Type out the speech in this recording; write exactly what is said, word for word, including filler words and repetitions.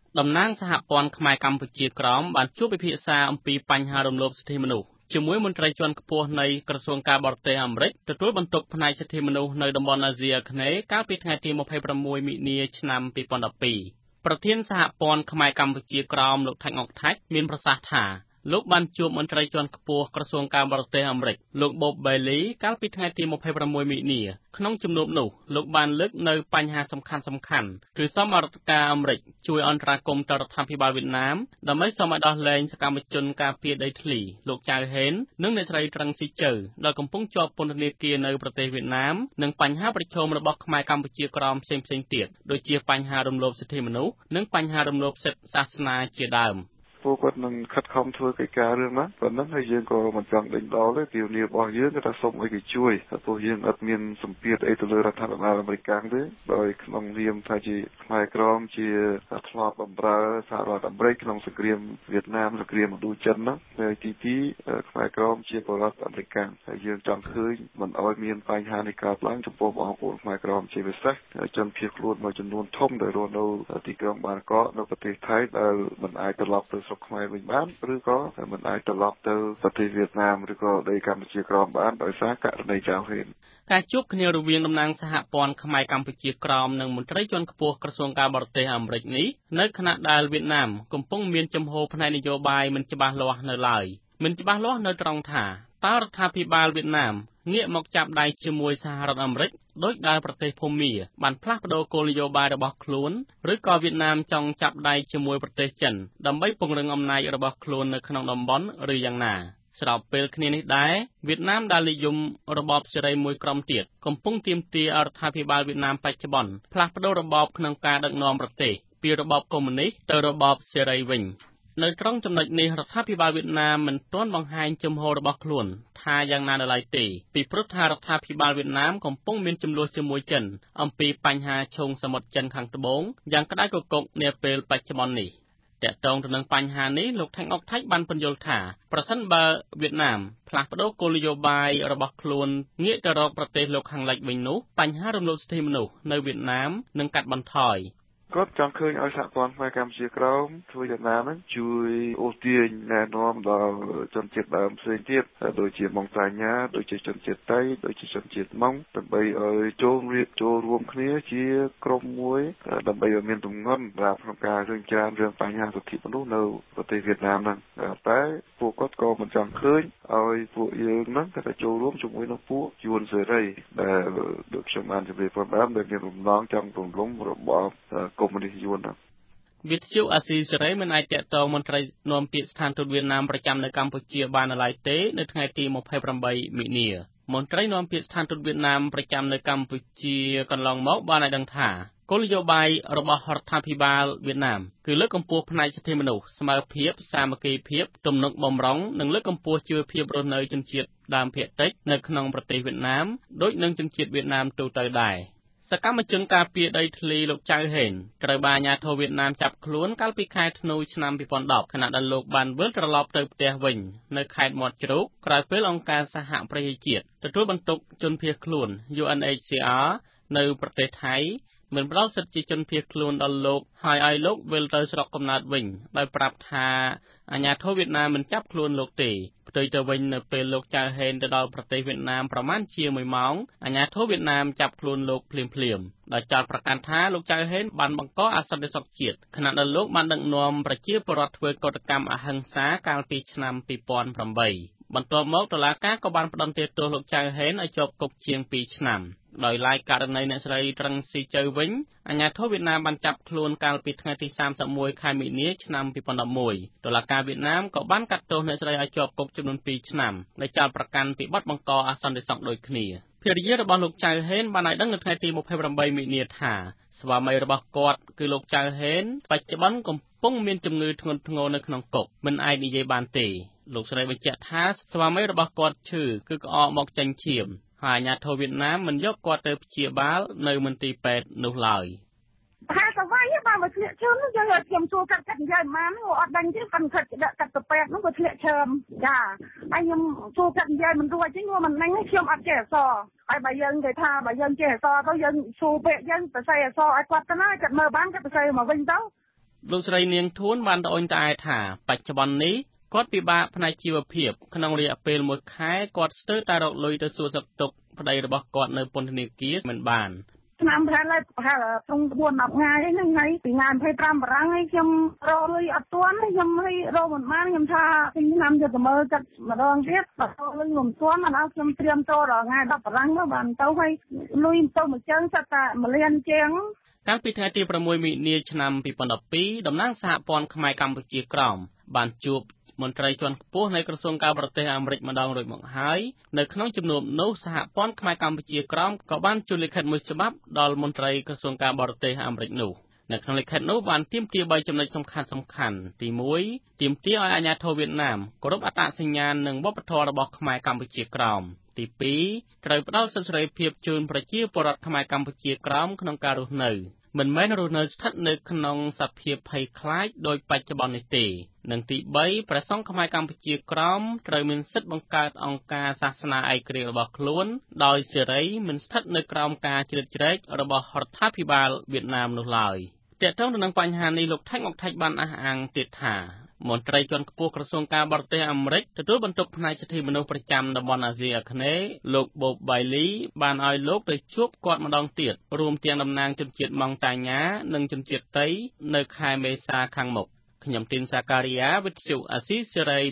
តំណាងសហព័ន្ធខ្មែរកម្ពុជាក្រោមបានជួបពិភាក្សាអំពីបញ្ហារំលោភសិទ្ធិមនុស្សជាមួយមន្ត្រីជាន់ខ្ពស់នៃក្រសួងការបរទេសអាមេរិកទទួលបន្ទុកផ្នែកសិទ្ធិមនុស្សនៅតំបន់អាស៊ីអាគ្នេយ៍កាលពីថ្ងៃទីម្ភៃប្រាំមួយមិនិនាឆ្នាំពីរពាន់ដប់ពីរប្រធានសហព័ន្ធខ្មែរកម្ពុជាក្រោមលោកថាច់ងុកថាច់មានប្រសាសន៍ថាលោកបានជួបមន្ត្រីជាន់ខ្ពស់ក្រសួងការបរទេសអាមេរិកលោក Bob Bailey កាលពីថ្ងៃទីម្ភៃប្រាំមួយមិនិនាក្នុងជំនួបនោះលោកបានលើកនៅបញ្ហាសំខាន់សំខាន់គឺសមរដ្ឋការអាមេរិកជួយអន្តរាគមន៍ទៅរដ្ឋាភិបាលវៀតណាមដើម្បីសូមឲ្យដោះលែងសកម្មជនការពារដីធ្លីលោកចៅហេននិងអ្នកស្រីត្រឹងស៊ីជើដែលកំពុងជាប់ពន្ធនាគារនៅប្រទេសវៀតណាមនិងបញ្ហាប្រឈមរបស់ខ្មែរកម្ពុជាក្រោមផ្សេងៗទៀតដូចជាបញ្ហារំលោភសិទ្ធិមនុស្សនិងបញ្ហារំលោភសិទ្ធិសាសនាជាដើមពួកគាត់នឹងខិតខំធ្វើកិច្ចការរឿងហ្នឹងប៉ុណ្ណឹងហើយយើងក៏មិនចង់ដេញដោលទេពីនីរបស់យើងគឺថាសូមឲ្យគេជួយព្រោះយើងអត់មានសម្ពាធអីទៅលើរដ្ឋាភិបាលអាមេរិកទេដោយក្នុងនាមថាជាខ្មែរក្រមជាធ្លាប់បម្រើសហរដ្ឋអាមេរិកក្នុងសង្គ្រាមវៀតណាមសង្គ្រាមឥណ្ឌូចិនហ្នឹងហើយទីពីរខ្មែរក្រមជាពលរដ្ឋអាមេរិកហើយយើងចង់ឃើញមិនឲ្យមានបញ្ហានេះកើតឡើងចំពោះបងប្អូនខ្មែរក្រមជាពិសេសជនភៀសខ្លួនមួយចំនួនធំដែលរស់នៅទីក្រុងបាងកកនៅប្រទេសថៃដែលមិនអាចត្រឡប់ទៅស្រុកខ្មែរវិញបានឬក៏មិនអាចត្រឡប់ទៅប្រទេសវៀតណាមឬក៏ដីកម្ពុជាក្រោមបានដោយសារករណីចៅហេនការជួបគ្នារវាងតំណាងសហព័ន្ធខ្មែរកម្ពុជាក្រោមនិងមន្ត្រីជាន់ខ្ពស់ក្រសួងការបរទេសអាមេរិកនេះនៅខណៈដែលវៀតណាមកំពុងមានជំហរផ្នែកនយោបាយមិនច្បាស់លាស់នៅឡើយមិនច្បាស់លាស់នៅត្រង់ថាតើរដ្ឋាភិបាលវៀតណាមងាកមកចាប់ដៃជាមួយសហរដ្ឋអាមេរិកដោយដែលប្រទេសភូមាបានផ្លាស់ប្តូរគោលនយោបាយរបស់ខ្លួនឬក៏វៀតណាមចង់ចាប់ដៃជាមួយប្រទេសចិនដើម្បីពង្រឹងអំណាចរបស់ខ្លួននៅក្នុងតំបន់ឬយ៉ាងណាស្របពេលគ្នានេះដែរវៀតណាមដែលនិយមរបបសេរីមួយក្រុមទៀតកំពុងទាមទារឲ្យរដ្ឋាភិបាលវៀតណាមបច្ចុប្បន្នផ្លាស់ប្តូររបបក្នុងការដឹកនាំប្រទេសពីរបបកុម្មុយនីសទៅរបបសេរីវិញនៅត្រង់ចំណុចនេះរដ្ឋាភិបាលវៀតណាមមិនទាន់បង្ហាញជំហររបស់ខ្លួនថាយ៉ាងណានៅឡើយទេពីព្រោះថារដ្ឋាភិបាលវៀតណាមកំពុងមានជម្លោះជាមួយចិនអំពីបញ្ហាឈូងសមុទ្រចិនខាងត្បូងយ៉ាងក្តៅគគុកនាពេលបច្ចុប្បន្ននេះតាក់ទងទៅនឹងបញ្ហានេះលោកថាញ់អុកថាច់បានពន្យល់ថាប្រសិនបើវៀតណាមផ្លាស់ប្តូរគោលនយោបាយរបស់ខ្លួនងាកទៅរកប្រទេសលោកខាងលិចវិញនោះបញ្ហារំលោភសិទ្ធិមនុស្សនៅវៀតណាមនឹងកាត់បន្ថយគាត់ចង់ឃើញឲ្យសហព័ន្ធខ្មែរកម្ពុជាក្រោមធ្វើយ៉ាងណាហ្នឹងជួយអូសទាញណែនាំដល់ជនជាតិដើមផ្សេងទៀតដូចជាម៉ុងតាញ៉ាដូចជាជនជាតិតៃដូចជាជនជាតិម៉ុងដើម្បីឲ្យចូលរៀបចូលរួមគ្នាជាក្រុមមួយដើម្បីឲ្យមានទម្ងន់សម្រាប់ក្នុងការរឿងច្រើនរឿងបញ្ហាសិទ្ធិមនុស្សនៅប្រទេសវៀតណាមហ្នឹងតែពួកគាត់ក៏មិនចង់ឃើញឲ្យពួកយើងហ្នឹងតែចូលរួមជាមួយនឹងពួកយួនសេរីដែលដូចខ្ញុំបានជម្រាបផងដែរដែលមានបំណងចង់រំលំរបបកុម្មុយនីសយួនណាវិទ្យុអាស៊ីសេរីមិនអាចតាក់ទងមន្ត្រីនាំពាក្យស្ថានទូតវៀតណាមប្រចាំនៅកម្ពុជាបាននៅឡើយទេនៅថ្ងៃទីម្ភៃប្រាំបីមិនិនាមន្ត្រីនាំពាក្យស្ថានទូតវៀតណាមប្រចាំនៅកម្ពុជាកន្លងមកបានឲ្យដឹងថាគោលនយោបាយរបស់រដ្ឋាភិបាលវៀតណាមគឺលើកកម្ពស់ផ្នែកសិទ្ធិមនុស្សស្មើភាពសាមគ្គីភាពទំនុកបម្រុងនិងលើកកម្ពស់ជីវភាពរស់នៅជនជាតិដើមភាគតិចនៅក្នុងប្រទេសវៀតណាមដូចនឹងជនជាតិវៀតណាមទូទៅដែរសកម្មជនការពារដីធ្លីលោកចៅហេនត្រូវបានអាជ្ញាធរវៀតណាមចាប់ខ្លួនកាលពីខែធ្នូឆ្នាំពីរពាន់ដប់ខណៈដែលលោកបានវិលត្រឡប់ទៅផ្ទះវិញនៅខេត្តមាត់ជ្រូកក្រោយពេលអង្គការសហប្រជាជាតិទទួលបន្ទុកជនភៀសខ្លួន U N H C R នៅប្រទេសថៃមិនផ្ដល់សិទ្ធិជាជនភៀសខ្លួនដល់លោកហើយឲ្យលោកវិលទៅស្រុកកំណើតវិញដោយប្រាប់ថាអាជ្ញាធរវៀតណាមមិនចាប់ខ្លួនលោកទេផ្ទុយទៅវិញនៅពេលលោកចៅហេនទៅដល់ប្រទេសវៀតណាមប្រមាណជាមួយម៉ោងអាជ្ញាធរវៀតណាមចាប់ខ្លួនលោកភ្លាមៗដោយចោទប្រកាន់ថាលោកចៅហេនបានបង្កអសន្តិសុខជាតិខណៈដែលលោកបានដឹកនាំប្រជាពលរដ្ឋធ្វើកតកម្មអហិង្សាកាលពីឆ្នាំពីរពាន់ប្រាំបីបន្ទាប់មកតុលាការក៏បានផ្តន្ទាទោសលោកចៅហេនឲ្យជាប់គុកជាងពីរឆ្នាំដោយឡែកករណីអ្នកស្រីត្រឹងស៊ីជើវិញអាជ្ញាធរវៀតណាមបានចាប់ខ្លួនកាលពីថ្ងៃទីសាមសិបមួយខែមិនិនាឆ្នាំពីរពាន់ដប់មួយតុលាការវៀតណាមក៏បានកាត់ទោសអ្នកស្រីឲ្យជាប់គុកចំនួនពីរឆ្នាំដោយចោទប្រកាន់ពីបទបង្កអសន្តិសុខដូចគ្នាភរិយារបស់លោកចៅហេនបានឲ្យដឹងនៅថ្ងៃទីម្ភៃប្រាំបីមិនិនាថាស្វាមីរបស់គាត់គឺលោកចៅហេនបច្ចុប្បន្នកំពុងមានជំងឺធ្ងន់ធ្ងរនៅក្នុងគុកមិនអាចនិយាយបានទេលោកស្រីបញ្ជាក់ថាស្វាមីរបស់គាត់ឈឺគឺក្អកមកចេញឈាមហើយអាជ្ញាធរវៀតណាមមិនយកគាត់ទៅព្យាបាលនៅមន្ទីរពេទ្យនោះឡើយហាក់ទៅវិញបើមកធ្លាក់ឈាមនោះយើងឲ្យខ្ញុំជួកាត់កាត់និយាយមិនមកអត់ដឹងទេគាត់ខិតដាក់កាត់ទៅពេទ្យនោះក៏ធ្លាក់ឈាមចាហើយខ្ញុំជួកាត់និយាយមិនរួចទេខ្ញុំមិនដឹងខ្ញុំអត់ចេះអក្សរហើយបើយើងគេថាបើយើងចេះអក្សរទៅយើងជួពេទ្យយើងទៅសេអក្សរឲ្យគាត់ទៅណាគាត់មើលបានគាត់ទៅសេមកវិញទៅលោកស្រីនាងធួនបានត្អូញត្អែថាបច្ចុប្បន្ននេះគាត់ពិបាកផ្នែកជីវភាពក្នុងរយៈពេលមួយខែគាត់ស្ទើរតែរកលុយទៅសួរសុខទុក្ខប្តីរបស់គាត់នៅពន្ធនាគារមិនបានឆ្នាំប្រហែលប្រហែលត្រង់បួនដប់ថ្ងៃហ្នឹងថ្ងៃពីថ្ងៃยี่สิบห้าបារាំងហើយខ្ញុំរកលុយអត់ទាន់ខ្ញុំឲ្យរកមិនបានខ្ញុំថាពីឆ្នាំយកទៅមើលកាត់ម្ដងទៀតបើរកលុយមិនទាន់ឥឡូវខ្ញុំត្រៀមចូលដល់ថ្ងៃដប់បារាំងទៅបានទៅហើយលុយទៅមួយជើងសិតតែមួយលានជាងកាលពីថ្ងៃទីប្រាំមួយមិនិនាឆ្នាំពីរពាន់ដប់ពីរតំណាងសហព័ន្ធខ្មែរកម្ពុជាក្រោមបានជួបមន្ត្រីជាន់ខ្ពស់នៃក្រសួងការបរទេសអាមេរិកម្ដងរួចមកហើយនៅក្នុងជំនួបនោះសហព័ន្ធខ្មែរកម្ពុជាក្រោមក៏បានជូនលិខិតមួយច្បាប់ដល់មន្ត្រីក្រសួងការបរទេសអាមេរិកនោះនៅក្នុងលិខិតនោះបានទាមទារបីចំណុចសំខាន់សំខាន់ទីមួយទាមទារឲ្យអាជ្ញាធរវៀតណាមគោរពអត្តសញ្ញាណនិងវប្បធម៌របស់ខ្មែរកម្ពុជាក្រោមទីពីរត្រូវផ្ដល់សិទ្ធិសេរីភាពជូនប្រជាពលរដ្ឋខ្មែរកម្ពុជាក្រោមក្នុងការរស់នៅមិនមែនរស់នៅស្ថិតនៅក្នុងសភាពភ័យខ្លាចដោយបច្ចុប្បន្ននេះទេនិងទីបីព្រះសង្ឃខ្មែរកម្ពុជាក្រោមត្រូវមានសិទ្ធិបង្កើតអង្គការសាសនាឯករាជ្យរបស់ខ្លួនដោយសេរីមិនស្ថិតនៅក្រោមការជ្រៀតជ្រែករបស់រដ្ឋាភិបាលវៀតណាមនោះឡើយទាក់ទងទៅនឹងបញ្ហានេះលោកថៃមកថៃបានអះអាងទៀតថាមន្ត្រីជាន់ខ្ពស់ក្រសួងការបរទេសអាមេរិកទទួលបន្ទុកផ្នែកសិទ្ធិមនុស្សប្រចាំតំបន់អាស៊ីអាគ្នេយ៍លោក Bob Bailey បានឲ្យលោកទៅជួបគាត់ម្ដងទៀតរួមទាំងតំណាងជនជាតិម៉ង់តាញ៉ានិងជនជាតិតៃនៅខែមេសាខាងមុខខ្ញុំទីនសាការីយ៉ាវិទ្យុអាស៊ីសេរី